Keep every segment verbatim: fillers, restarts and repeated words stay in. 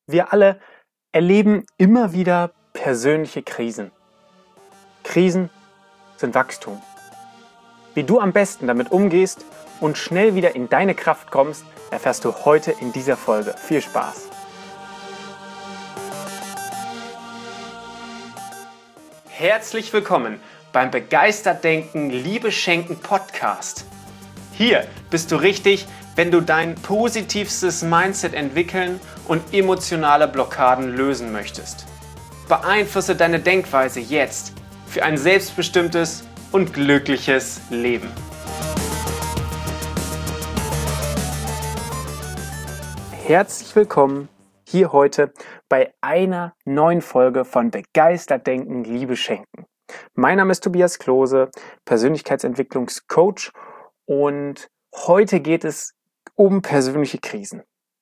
Wir alle erleben immer wieder persönliche Krisen. Krisen sind Wachstum. Wie du am besten damit umgehst und schnell wieder in deine Kraft kommst, erfährst du heute in dieser Folge. Viel Spaß! Herzlich willkommen beim Begeistert Denken, Liebe Schenken Podcast. Hier bist du richtig, wenn du dein positivstes Mindset entwickeln und emotionale Blockaden lösen möchtest. Beeinflusse deine Denkweise jetzt für ein selbstbestimmtes und glückliches Leben. Herzlich willkommen hier heute bei einer neuen Folge von Begeistert Denken, Liebe Schenken. Mein Name ist Tobias Klose, Persönlichkeitsentwicklungscoach, und heute geht es um persönliche Krisen.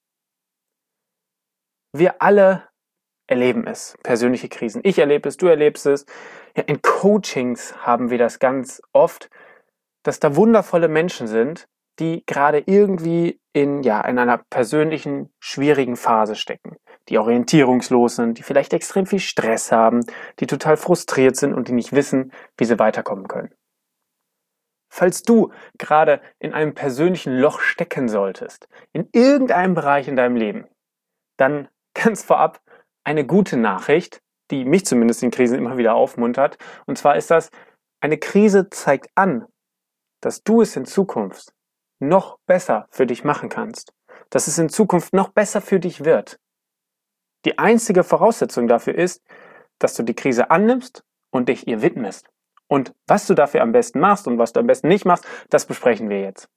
Wir alle erleben es, persönliche Krisen. Ich erlebe es, du erlebst es. Ja, in Coachings haben wir das ganz oft, dass da wundervolle Menschen sind, die gerade irgendwie in, ja, in einer persönlichen, schwierigen Phase stecken, die orientierungslos sind, die vielleicht extrem viel Stress haben, die total frustriert sind und die nicht wissen, wie sie weiterkommen können. Falls du gerade in einem persönlichen Loch stecken solltest, in irgendeinem Bereich in deinem Leben, dann ganz vorab eine gute Nachricht, die mich zumindest in Krisen immer wieder aufmuntert. Und zwar ist das: Eine Krise zeigt an, dass du es in Zukunft noch besser für dich machen kannst, dass es in Zukunft noch besser für dich wird. Die einzige Voraussetzung dafür ist, dass du die Krise annimmst und dich ihr widmest. Und was du dafür am besten machst und was du am besten nicht machst, das besprechen wir jetzt.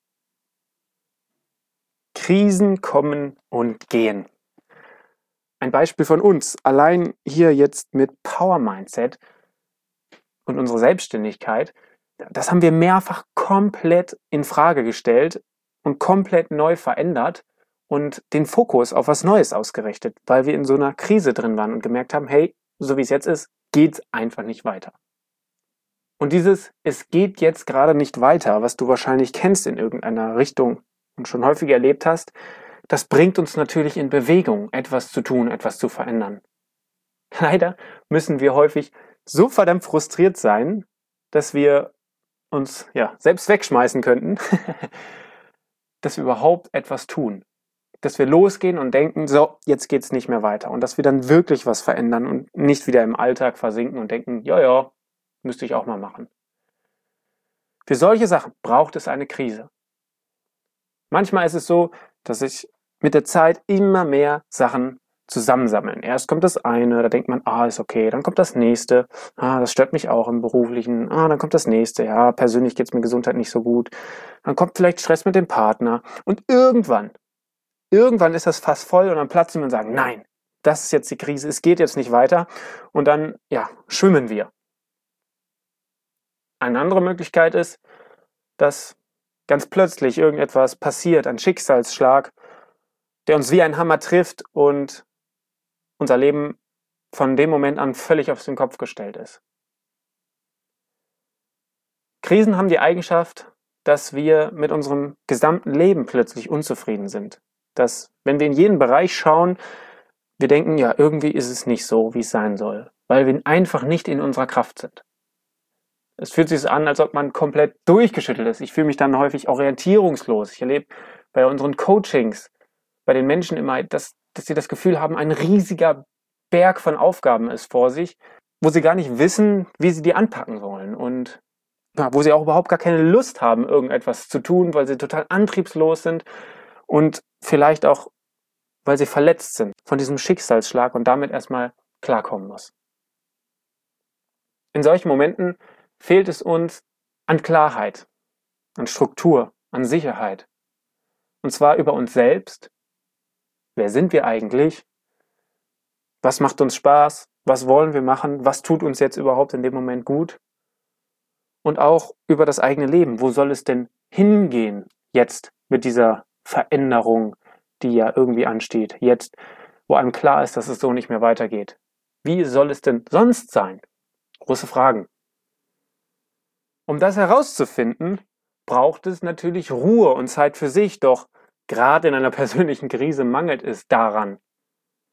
Krisen kommen und gehen. Ein Beispiel von uns, allein hier jetzt mit Power Mindset und unserer Selbstständigkeit, das haben wir mehrfach komplett in Frage gestellt und komplett neu verändert und den Fokus auf was Neues ausgerichtet, weil wir in so einer Krise drin waren und gemerkt haben, hey, so wie es jetzt ist, geht's einfach nicht weiter. Und dieses "Es geht jetzt gerade nicht weiter", was du wahrscheinlich kennst in irgendeiner Richtung und schon häufig erlebt hast, das bringt uns natürlich in Bewegung, etwas zu tun, etwas zu verändern. Leider müssen wir häufig so verdammt frustriert sein, dass wir uns ja selbst wegschmeißen könnten, dass wir überhaupt etwas tun. Dass wir losgehen und denken, so, jetzt geht's nicht mehr weiter. Und dass wir dann wirklich was verändern und nicht wieder im Alltag versinken und denken, ja, ja, müsste ich auch mal machen. Für solche Sachen braucht es eine Krise. Manchmal ist es so, dass sich mit der Zeit immer mehr Sachen zusammensammeln. Erst kommt das eine, da denkt man, ah, ist okay. Dann kommt das nächste, ah, das stört mich auch im Beruflichen. Ah, dann kommt das nächste, ja, persönlich geht es mir Gesundheit nicht so gut. Dann kommt vielleicht Stress mit dem Partner. Und irgendwann, irgendwann ist das Fass voll und dann platzen wir und sagen, nein, das ist jetzt die Krise, es geht jetzt nicht weiter. Und dann, ja, schwimmen wir. Eine andere Möglichkeit ist, dass ganz plötzlich irgendetwas passiert, ein Schicksalsschlag, der uns wie ein Hammer trifft und unser Leben von dem Moment an völlig auf den Kopf gestellt ist. Krisen haben die Eigenschaft, dass wir mit unserem gesamten Leben plötzlich unzufrieden sind. Dass, wenn wir in jeden Bereich schauen, wir denken, ja, irgendwie ist es nicht so, wie es sein soll, weil wir einfach nicht in unserer Kraft sind. Es fühlt sich so an, als ob man komplett durchgeschüttelt ist. Ich fühle mich dann häufig orientierungslos. Ich erlebe bei unseren Coachings, bei den Menschen immer, dass, dass sie das Gefühl haben, ein riesiger Berg von Aufgaben ist vor sich, wo sie gar nicht wissen, wie sie die anpacken sollen. Und ja, wo sie auch überhaupt gar keine Lust haben, irgendetwas zu tun, weil sie total antriebslos sind und vielleicht auch, weil sie verletzt sind von diesem Schicksalsschlag und damit erstmal klarkommen muss. In solchen Momenten fehlt es uns an Klarheit, an Struktur, an Sicherheit. Und zwar über uns selbst. Wer sind wir eigentlich? Was macht uns Spaß? Was wollen wir machen? Was tut uns jetzt überhaupt in dem Moment gut? Und auch über das eigene Leben. Wo soll es denn hingehen jetzt mit dieser Veränderung, die ja irgendwie ansteht? Jetzt, wo einem klar ist, dass es so nicht mehr weitergeht. Wie soll es denn sonst sein? Große Fragen. Um das herauszufinden, braucht es natürlich Ruhe und Zeit für sich, doch gerade in einer persönlichen Krise mangelt es daran.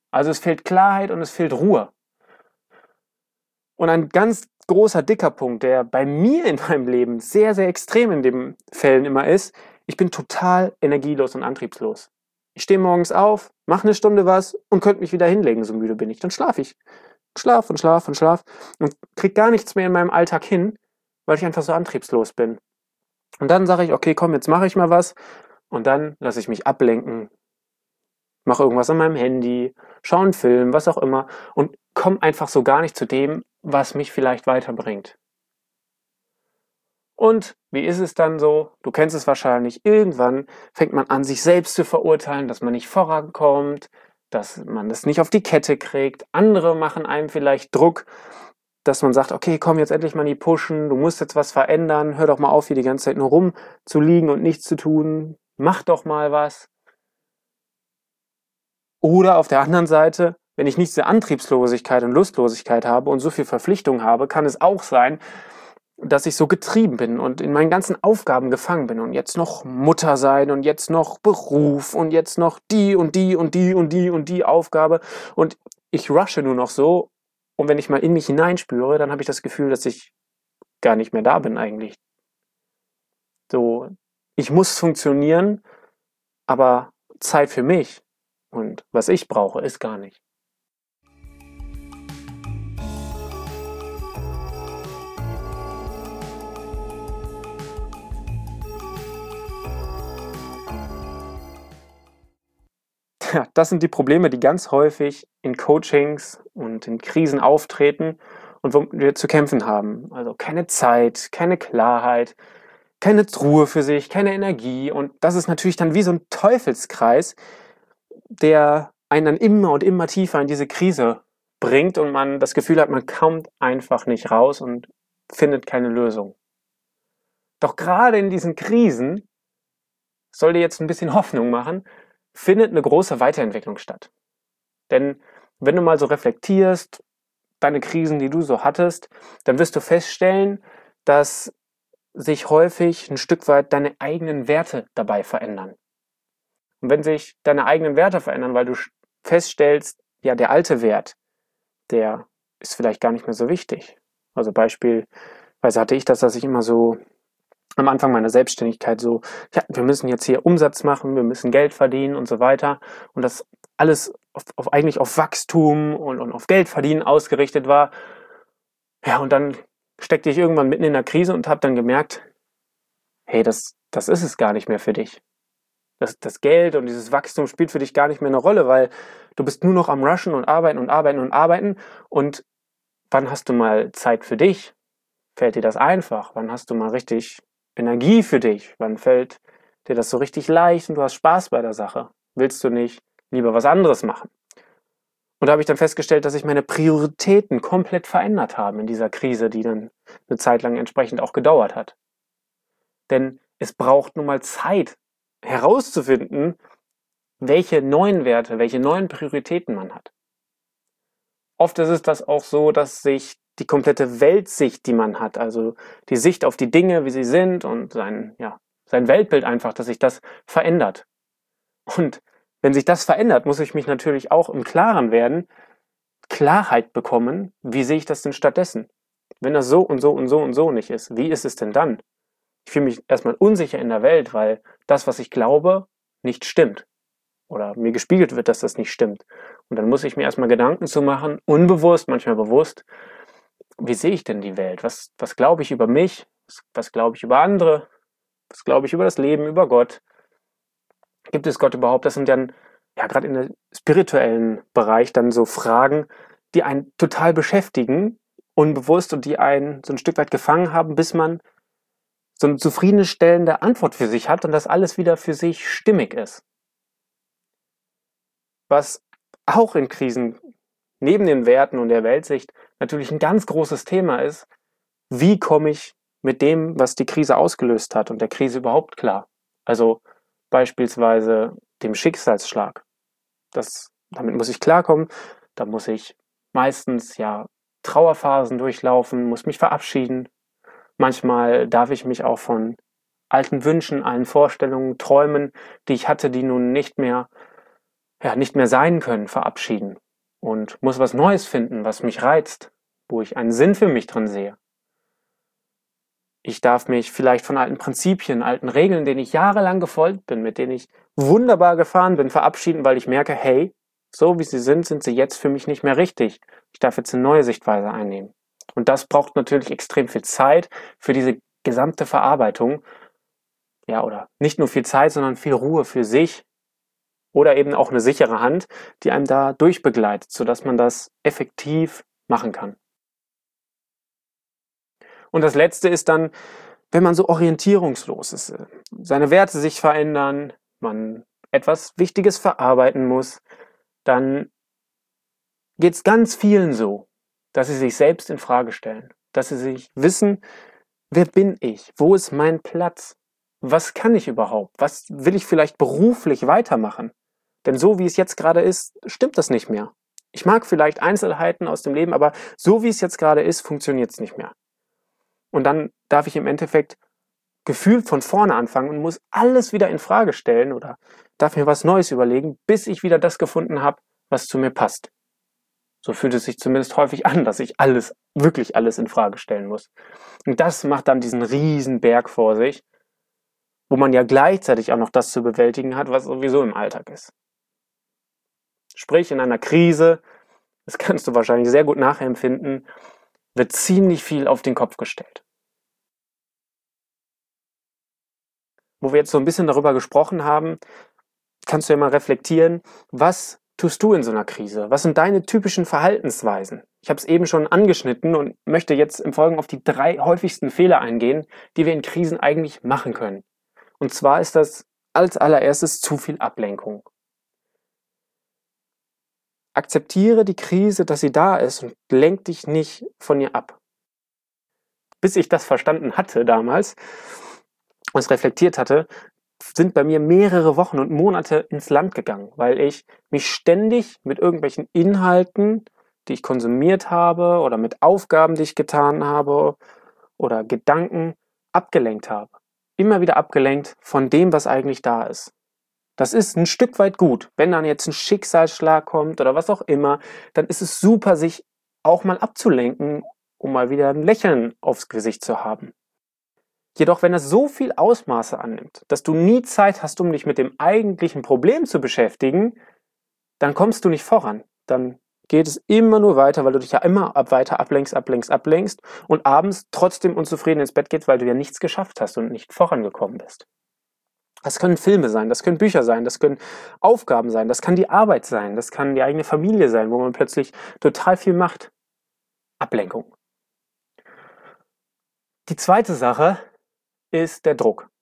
Also es fehlt Klarheit und es fehlt Ruhe. Und ein ganz großer, dicker Punkt, der bei mir in meinem Leben sehr, sehr extrem in den Fällen immer ist, ich bin total energielos und antriebslos. Ich stehe morgens auf, mache eine Stunde was und könnte mich wieder hinlegen, so müde bin ich. Dann schlafe ich. Schlaf und schlaf und schlaf und kriege gar nichts mehr in meinem Alltag hin, weil ich einfach so antriebslos bin. Und dann sage ich, okay, komm, jetzt mache ich mal was und dann lasse ich mich ablenken, mache irgendwas an meinem Handy, schaue einen Film, was auch immer und komme einfach so gar nicht zu dem, was mich vielleicht weiterbringt. Und wie ist es dann so? Du kennst es wahrscheinlich. Irgendwann fängt man an, sich selbst zu verurteilen, dass man nicht vorankommt, dass man das nicht auf die Kette kriegt. Andere machen einem vielleicht Druck, dass man sagt, okay, komm jetzt endlich mal in die Pushen, du musst jetzt was verändern, hör doch mal auf, hier die ganze Zeit nur rumzuliegen und nichts zu tun, mach doch mal was. Oder auf der anderen Seite, wenn ich nicht diese Antriebslosigkeit und Lustlosigkeit habe und so viel Verpflichtung habe, kann es auch sein, dass ich so getrieben bin und in meinen ganzen Aufgaben gefangen bin und jetzt noch Mutter sein und jetzt noch Beruf und jetzt noch die und die und die und die und die Aufgabe und ich rushe nur noch so und wenn ich mal in mich hineinspüre, dann habe ich das Gefühl, dass ich gar nicht mehr da bin eigentlich. So, ich muss funktionieren, aber Zeit für mich und was ich brauche, ist gar nicht. Ja, das sind die Probleme, die ganz häufig in Coachings und in Krisen auftreten und womit wir zu kämpfen haben. Also keine Zeit, keine Klarheit, keine Ruhe für sich, keine Energie. Und das ist natürlich dann wie so ein Teufelskreis, der einen dann immer und immer tiefer in diese Krise bringt und man das Gefühl hat, man kommt einfach nicht raus und findet keine Lösung. Doch gerade in diesen Krisen soll dir jetzt ein bisschen Hoffnung machen, findet eine große Weiterentwicklung statt. Denn wenn du mal so reflektierst, deine Krisen, die du so hattest, dann wirst du feststellen, dass sich häufig ein Stück weit deine eigenen Werte dabei verändern. Und wenn sich deine eigenen Werte verändern, weil du feststellst, ja, der alte Wert, der ist vielleicht gar nicht mehr so wichtig. Also beispielsweise hatte ich das, dass ich immer so am Anfang meiner Selbstständigkeit so, ja, wir müssen jetzt hier Umsatz machen, wir müssen Geld verdienen und so weiter. Und das alles auf, auf eigentlich auf Wachstum und, und auf Geld verdienen ausgerichtet war. Ja, und dann steckte ich irgendwann mitten in der Krise und habe dann gemerkt, hey, das, das ist es gar nicht mehr für dich. Das, das Geld und dieses Wachstum spielt für dich gar nicht mehr eine Rolle, weil du bist nur noch am Rushen und arbeiten und arbeiten und arbeiten. Und wann hast du mal Zeit für dich? Fällt dir das einfach? Wann hast du mal richtig Energie für dich? Wann fällt dir das so richtig leicht und du hast Spaß bei der Sache? Willst du nicht lieber was anderes machen? Und da habe ich dann festgestellt, dass sich meine Prioritäten komplett verändert haben in dieser Krise, die dann eine Zeit lang entsprechend auch gedauert hat. Denn es braucht nun mal Zeit, herauszufinden, welche neuen Werte, welche neuen Prioritäten man hat. Oft ist es das auch so, dass sich die komplette Weltsicht, die man hat, also die Sicht auf die Dinge, wie sie sind und sein, ja, sein Weltbild einfach, dass sich das verändert. Und wenn sich das verändert, muss ich mich natürlich auch im Klaren werden, Klarheit bekommen, wie sehe ich das denn stattdessen? Wenn das so und so und so und so nicht ist, wie ist es denn dann? Ich fühle mich erstmal unsicher in der Welt, weil das, was ich glaube, nicht stimmt. Oder mir gespiegelt wird, dass das nicht stimmt. Und dann muss ich mir erstmal Gedanken zu machen, unbewusst, manchmal bewusst, wie sehe ich denn die Welt? Was, was glaube ich über mich? Was, was glaube ich über andere? Was glaube ich über das Leben, über Gott? Gibt es Gott überhaupt? Das sind dann, ja, gerade in der spirituellen Bereich dann so Fragen, die einen total beschäftigen, unbewusst und die einen so ein Stück weit gefangen haben, bis man so eine zufriedenstellende Antwort für sich hat und das alles wieder für sich stimmig ist. Was auch in Krisen neben den Werten und der Weltsicht natürlich ein ganz großes Thema ist, wie komme ich mit dem, was die Krise ausgelöst hat und der Krise überhaupt klar? Also beispielsweise dem Schicksalsschlag. Das, damit muss ich klarkommen, da muss ich meistens ja Trauerphasen durchlaufen, muss mich verabschieden. Manchmal darf ich mich auch von alten Wünschen, allen Vorstellungen, Träumen, die ich hatte, die nun nicht mehr, ja, nicht mehr sein können, verabschieden. und muss was Neues finden, was mich reizt, wo ich einen Sinn für mich drin sehe. Ich darf mich vielleicht von alten Prinzipien, alten Regeln, denen ich jahrelang gefolgt bin, mit denen ich wunderbar gefahren bin, verabschieden, weil ich merke, hey, so wie sie sind, sind sie jetzt für mich nicht mehr richtig. Ich darf jetzt eine neue Sichtweise einnehmen. Und das braucht natürlich extrem viel Zeit für diese gesamte Verarbeitung. Ja, oder nicht nur viel Zeit, sondern viel Ruhe für sich oder eben auch eine sichere Hand, die einem da durchbegleitet, sodass man das effektiv machen kann. Und das Letzte ist dann, wenn man so orientierungslos ist, seine Werte sich verändern, man etwas Wichtiges verarbeiten muss, dann geht es ganz vielen so, dass sie sich selbst in Frage stellen, dass sie sich wissen, wer bin ich, wo ist mein Platz, was kann ich überhaupt, was will ich vielleicht beruflich weitermachen? Denn so wie es jetzt gerade ist, stimmt das nicht mehr. Ich mag vielleicht Einzelheiten aus dem Leben, aber so wie es jetzt gerade ist, funktioniert es nicht mehr. Und dann darf ich im Endeffekt gefühlt von vorne anfangen und muss alles wieder in Frage stellen oder darf mir was Neues überlegen, bis ich wieder das gefunden habe, was zu mir passt. So fühlt es sich zumindest häufig an, dass ich alles, wirklich alles in Frage stellen muss. Und das macht dann diesen riesen Berg vor sich, wo man ja gleichzeitig auch noch das zu bewältigen hat, was sowieso im Alltag ist. Sprich, in einer Krise, das kannst du wahrscheinlich sehr gut nachempfinden, wird ziemlich viel auf den Kopf gestellt. Wo wir jetzt so ein bisschen darüber gesprochen haben, kannst du ja mal reflektieren, was tust du in so einer Krise? Was sind deine typischen Verhaltensweisen? Ich habe es eben schon angeschnitten und möchte jetzt im Folgenden auf die drei häufigsten Fehler eingehen, die wir in Krisen eigentlich machen können. Und zwar ist das als allererstes zu viel Ablenkung. Akzeptiere die Krise, dass sie da ist und lenk dich nicht von ihr ab. Bis ich das verstanden hatte damals und es reflektiert hatte, sind bei mir mehrere Wochen und Monate ins Land gegangen, weil ich mich ständig mit irgendwelchen Inhalten, die ich konsumiert habe oder mit Aufgaben, die ich getan habe oder Gedanken abgelenkt habe. Immer wieder abgelenkt von dem, was eigentlich da ist. Das ist ein Stück weit gut. Wenn dann jetzt ein Schicksalsschlag kommt oder was auch immer, dann ist es super, sich auch mal abzulenken, um mal wieder ein Lächeln aufs Gesicht zu haben. Jedoch, wenn es so viel Ausmaße annimmt, dass du nie Zeit hast, um dich mit dem eigentlichen Problem zu beschäftigen, dann kommst du nicht voran. Dann geht es immer nur weiter, weil du dich ja immer ab weiter ablenkst, ablenkst, ablenkst und abends trotzdem unzufrieden ins Bett gehst, weil du ja nichts geschafft hast und nicht vorangekommen bist. Das können Filme sein, das können Bücher sein, das können Aufgaben sein, das kann die Arbeit sein, das kann die eigene Familie sein, wo man plötzlich total viel macht. Ablenkung. Die zweite Sache ist der Druck.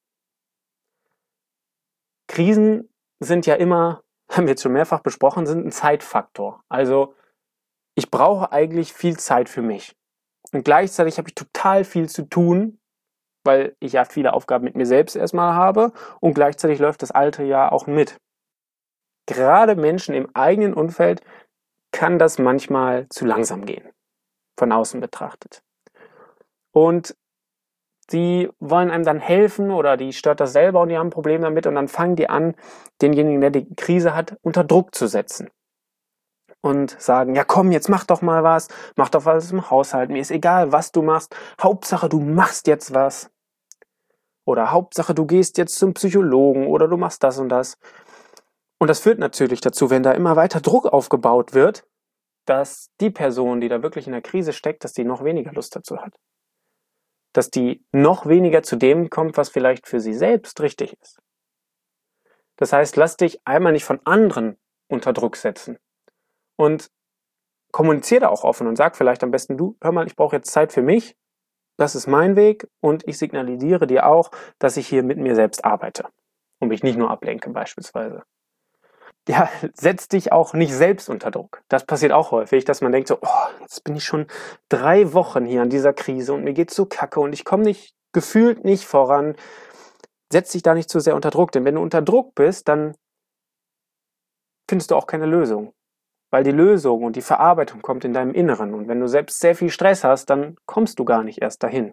Krisen sind ja immer, haben wir jetzt schon mehrfach besprochen, sind ein Zeitfaktor. Also ich brauche eigentlich viel Zeit für mich. Und gleichzeitig habe ich total viel zu tun, weil ich ja viele Aufgaben mit mir selbst erstmal habe und gleichzeitig läuft das alte Jahr auch mit. Gerade Menschen im eigenen Umfeld kann das manchmal zu langsam gehen, von außen betrachtet. Und die wollen einem dann helfen oder die stört das selber und die haben ein Problem damit und dann fangen die an, denjenigen, der die Krise hat, unter Druck zu setzen. Und sagen, ja komm, jetzt mach doch mal was, mach doch was im Haushalt, mir ist egal, was du machst, Hauptsache du machst jetzt was. Oder Hauptsache du gehst jetzt zum Psychologen oder du machst das und das. Und das führt natürlich dazu, wenn da immer weiter Druck aufgebaut wird, dass die Person, die da wirklich in der Krise steckt, dass die noch weniger Lust dazu hat. Dass die noch weniger zu dem kommt, was vielleicht für sie selbst richtig ist. Das heißt, lass dich einmal nicht von anderen unter Druck setzen. Und kommuniziere da auch offen und sag vielleicht am besten, du, hör mal, ich brauche jetzt Zeit für mich, das ist mein Weg und ich signalisiere dir auch, dass ich hier mit mir selbst arbeite und mich nicht nur ablenke beispielsweise. Ja, setz dich auch nicht selbst unter Druck. Das passiert auch häufig, dass man denkt so, oh, jetzt bin ich schon drei Wochen hier an dieser Krise und mir geht's so kacke und ich komme nicht, gefühlt nicht voran. Setz dich da nicht zu sehr unter Druck, denn wenn du unter Druck bist, dann findest du auch keine Lösung. Weil die Lösung und die Verarbeitung kommt in deinem Inneren und wenn du selbst sehr viel Stress hast, dann kommst du gar nicht erst dahin.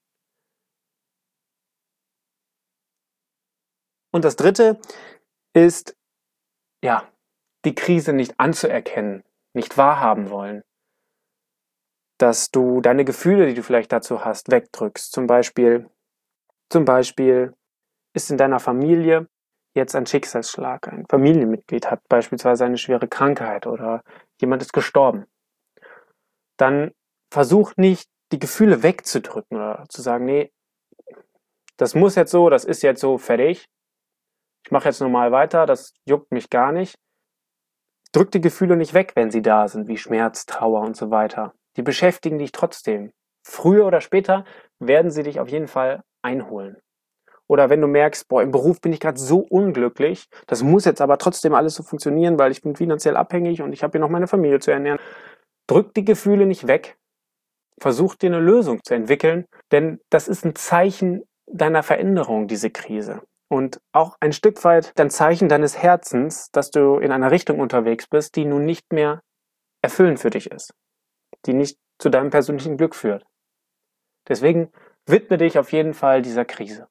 Und das Dritte ist, ja, die Krise nicht anzuerkennen, nicht wahrhaben wollen. Dass du deine Gefühle, die du vielleicht dazu hast, wegdrückst. Zum Beispiel, zum Beispiel ist in deiner Familie jetzt ein Schicksalsschlag. Ein Familienmitglied hat beispielsweise eine schwere Krankheit oder jemand ist gestorben. Dann versuch nicht, die Gefühle wegzudrücken oder zu sagen, nee, das muss jetzt so, das ist jetzt so, fertig. Ich mache jetzt normal weiter, das juckt mich gar nicht. Drück die Gefühle nicht weg, wenn sie da sind, wie Schmerz, Trauer und so weiter. Die beschäftigen dich trotzdem. Früher oder später werden sie dich auf jeden Fall einholen. Oder wenn du merkst, boah, im Beruf bin ich gerade so unglücklich, das muss jetzt aber trotzdem alles so funktionieren, weil ich bin finanziell abhängig und ich habe hier noch meine Familie zu ernähren. Drück die Gefühle nicht weg. Versuch dir eine Lösung zu entwickeln, denn das ist ein Zeichen deiner Veränderung, diese Krise. Und auch ein Stück weit ein Zeichen deines Herzens, dass du in einer Richtung unterwegs bist, die nun nicht mehr erfüllend für dich ist, die nicht zu deinem persönlichen Glück führt. Deswegen widme dich auf jeden Fall dieser Krise.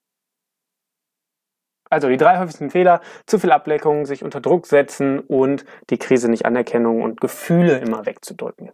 Also die drei häufigsten Fehler: zu viel Ablenkung, sich unter Druck setzen und die Krise nicht anerkennen und Gefühle immer wegzudrücken.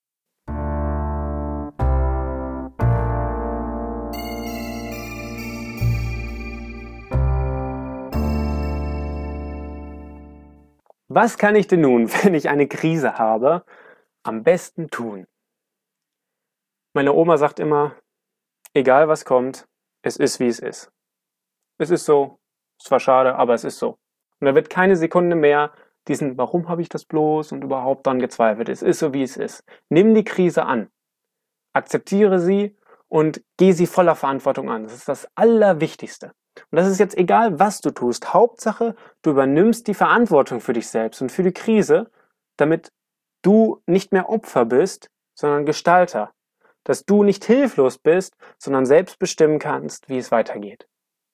Was kann ich denn nun, wenn ich eine Krise habe, am besten tun? Meine Oma sagt immer, egal was kommt, es ist wie es ist. Es ist so, es war schade, aber es ist so. Und da wird keine Sekunde mehr diesen, warum habe ich das bloß und überhaupt dann gezweifelt. Es ist so, wie es ist. Nimm die Krise an, akzeptiere sie und geh sie voller Verantwortung an. Das ist das Allerwichtigste. Und das ist jetzt egal, was du tust. Hauptsache, du übernimmst die Verantwortung für dich selbst und für die Krise, damit du nicht mehr Opfer bist, sondern Gestalter. Dass du nicht hilflos bist, sondern selbst bestimmen kannst, wie es weitergeht.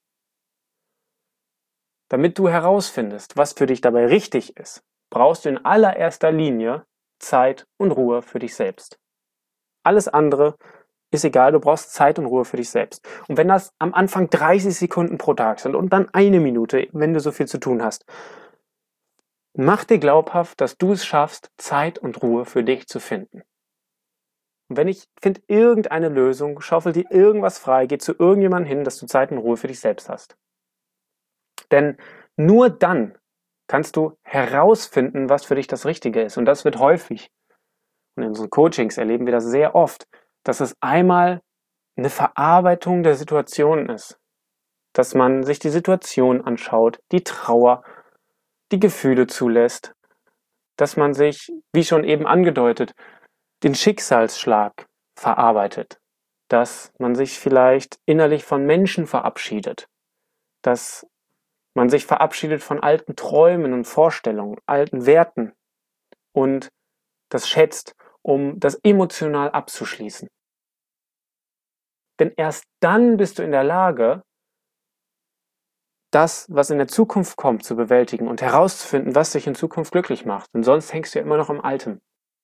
Damit du herausfindest, was für dich dabei richtig ist, brauchst du in allererster Linie Zeit und Ruhe für dich selbst. Alles andere ist egal, du brauchst Zeit und Ruhe für dich selbst. Und wenn das am Anfang dreißig Sekunden pro Tag sind und dann eine Minute, wenn du so viel zu tun hast, mach dir glaubhaft, dass du es schaffst, Zeit und Ruhe für dich zu finden. Und wenn ich finde irgendeine Lösung, schaufel dir irgendwas frei, geh zu irgendjemandem hin, dass du Zeit und Ruhe für dich selbst hast. Denn nur dann kannst du herausfinden, was für dich das Richtige ist. Und das wird häufig. Und in unseren Coachings erleben wir das sehr oft, dass es einmal eine Verarbeitung der Situation ist. Dass man sich die Situation anschaut, die Trauer, die Gefühle zulässt. Dass man sich, wie schon eben angedeutet, den Schicksalsschlag verarbeitet. Dass man sich vielleicht innerlich von Menschen verabschiedet. Dass man sich verabschiedet von alten Träumen und Vorstellungen, alten Werten und das schätzt, um das emotional abzuschließen. Denn erst dann bist du in der Lage, das, was in der Zukunft kommt, zu bewältigen und herauszufinden, was dich in Zukunft glücklich macht. Denn sonst hängst du ja immer noch am Alten.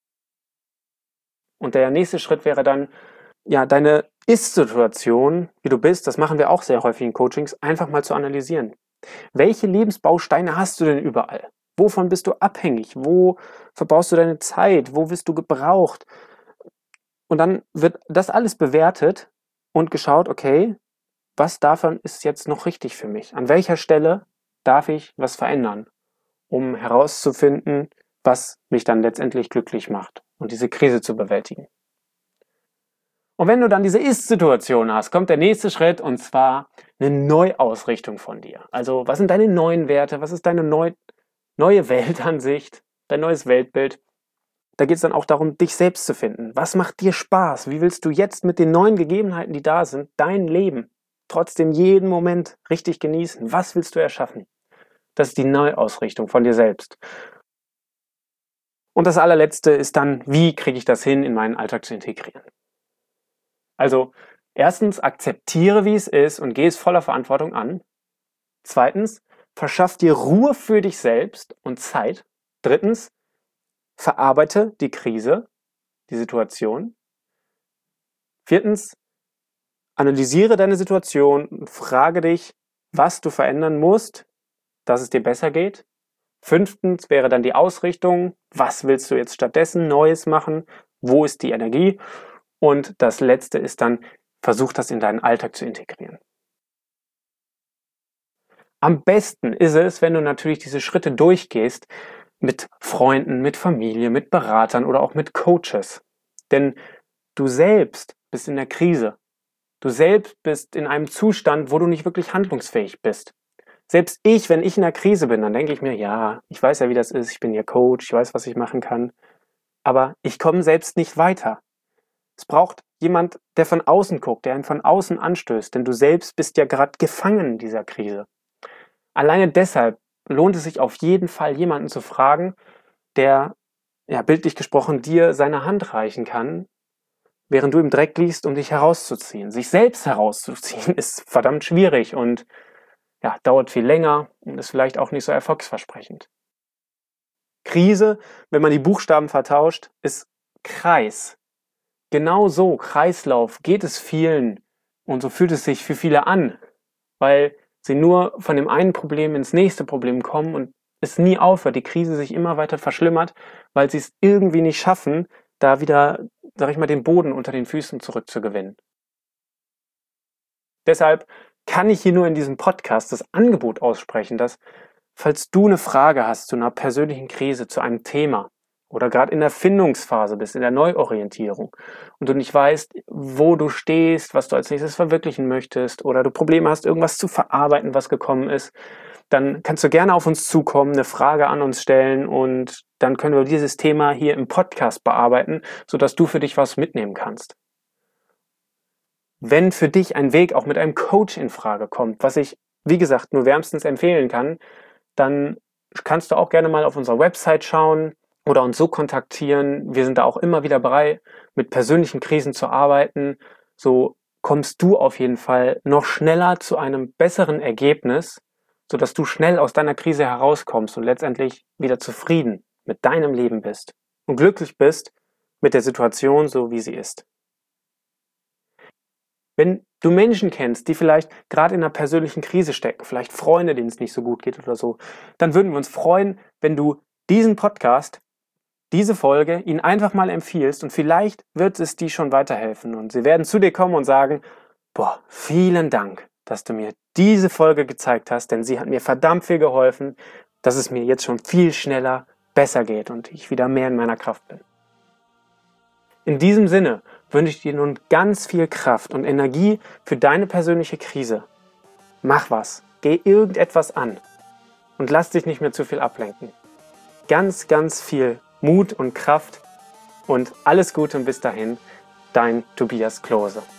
Und der nächste Schritt wäre dann, ja, deine Ist-Situation, wie du bist, das machen wir auch sehr häufig in Coachings, einfach mal zu analysieren. Welche Lebensbausteine hast du denn überall? Wovon bist du abhängig? Wo verbrauchst du deine Zeit? Wo wirst du gebraucht? Und dann wird das alles bewertet und geschaut, okay, was davon ist jetzt noch richtig für mich? An welcher Stelle darf ich was verändern, um herauszufinden, was mich dann letztendlich glücklich macht und diese Krise zu bewältigen? Und wenn du dann diese Ist-Situation hast, kommt der nächste Schritt, und zwar eine Neuausrichtung von dir. Also was sind deine neuen Werte? Was ist deine neu, neue Weltansicht? Dein neues Weltbild? Da geht es dann auch darum, dich selbst zu finden. Was macht dir Spaß? Wie willst du jetzt mit den neuen Gegebenheiten, die da sind, dein Leben trotzdem jeden Moment richtig genießen? Was willst du erschaffen? Das ist die Neuausrichtung von dir selbst. Und das allerletzte ist dann, wie kriege ich das hin, in meinen Alltag zu integrieren? Also, erstens, akzeptiere, wie es ist und geh es voller Verantwortung an. Zweitens, verschaff dir Ruhe für dich selbst und Zeit. Drittens, verarbeite die Krise, die Situation. Viertens, analysiere deine Situation und frage dich, was du verändern musst, dass es dir besser geht. Fünftens wäre dann die Ausrichtung. Was willst du jetzt stattdessen Neues machen? Wo ist die Energie? Und das Letzte ist dann, versuch das in deinen Alltag zu integrieren. Am besten ist es, wenn du natürlich diese Schritte durchgehst mit Freunden, mit Familie, mit Beratern oder auch mit Coaches. Denn du selbst bist in der Krise. Du selbst bist in einem Zustand, wo du nicht wirklich handlungsfähig bist. Selbst ich, wenn ich in der Krise bin, dann denke ich mir, ja, ich weiß ja, wie das ist, ich bin ja Coach, ich weiß, was ich machen kann. Aber ich komme selbst nicht weiter. Es braucht jemand, der von außen guckt, der ihn von außen anstößt, denn du selbst bist ja gerade gefangen in dieser Krise. Alleine deshalb lohnt es sich auf jeden Fall, jemanden zu fragen, der, ja, bildlich gesprochen, dir seine Hand reichen kann, während du im Dreck liegst, um dich herauszuziehen. Sich selbst herauszuziehen ist verdammt schwierig und ja, dauert viel länger und ist vielleicht auch nicht so erfolgsversprechend. Krise, wenn man die Buchstaben vertauscht, ist Kreis. Genau so, Kreislauf, geht es vielen und so fühlt es sich für viele an, weil sie nur von dem einen Problem ins nächste Problem kommen und es nie aufhört, die Krise sich immer weiter verschlimmert, weil sie es irgendwie nicht schaffen, da wieder, sag ich mal, den Boden unter den Füßen zurückzugewinnen. Deshalb kann ich hier nur in diesem Podcast das Angebot aussprechen, dass, falls du eine Frage hast zu einer persönlichen Krise, zu einem Thema oder gerade in der Findungsphase bist, in der Neuorientierung und du nicht weißt, wo du stehst, was du als nächstes verwirklichen möchtest oder du Probleme hast, irgendwas zu verarbeiten, was gekommen ist, dann kannst du gerne auf uns zukommen, eine Frage an uns stellen und dann können wir dieses Thema hier im Podcast bearbeiten, sodass du für dich was mitnehmen kannst. Wenn für dich ein Weg auch mit einem Coach in Frage kommt, was ich, wie gesagt, nur wärmstens empfehlen kann, dann kannst du auch gerne mal auf unserer Website schauen oder uns so kontaktieren. Wir sind da auch immer wieder bereit, mit persönlichen Krisen zu arbeiten. So kommst du auf jeden Fall noch schneller zu einem besseren Ergebnis, sodass du schnell aus deiner Krise herauskommst und letztendlich wieder zufrieden mit deinem Leben bist und glücklich bist mit der Situation, so wie sie ist. Wenn du Menschen kennst, die vielleicht gerade in einer persönlichen Krise stecken, vielleicht Freunde, denen es nicht so gut geht oder so, dann würden wir uns freuen, wenn du diesen Podcast, diese Folge ihnen einfach mal empfiehlst und vielleicht wird es dir schon weiterhelfen und sie werden zu dir kommen und sagen, boah, vielen Dank, dass du mir diese Folge gezeigt hast, denn sie hat mir verdammt viel geholfen, dass es mir jetzt schon viel schneller besser geht und ich wieder mehr in meiner Kraft bin. In diesem Sinne wünsche ich dir nun ganz viel Kraft und Energie für deine persönliche Krise. Mach was, geh irgendetwas an und lass dich nicht mehr zu viel ablenken. Ganz, ganz viel Mut und Kraft und alles Gute und bis dahin, dein Tobias Klose.